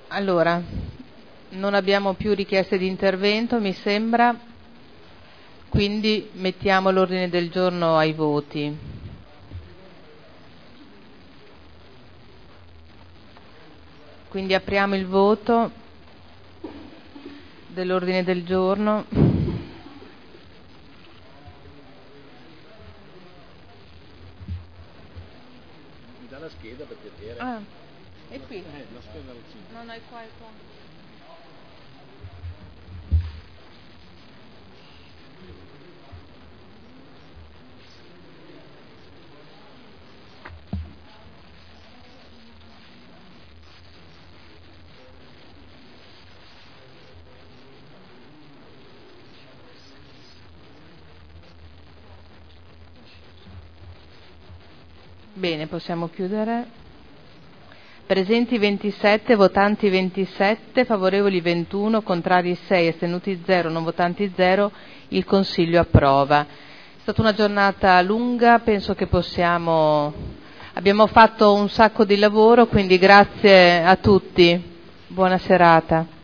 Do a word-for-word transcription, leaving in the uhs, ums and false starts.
Allora, non abbiamo più richieste di intervento, mi sembra, quindi mettiamo l'ordine del giorno ai voti. Quindi apriamo il voto dell'ordine del giorno. Mi dà la scheda per piacere? Ah, è qui? Eh, la scheda al cinque. No, no, è qua, è qua. Bene, possiamo chiudere. Presenti ventisette, votanti ventisette, favorevoli ventuno, contrari sei, astenuti zero, non votanti zero. Il Consiglio approva. È stata una giornata lunga, penso che possiamo... Abbiamo fatto un sacco di lavoro, quindi grazie a tutti. Buona serata.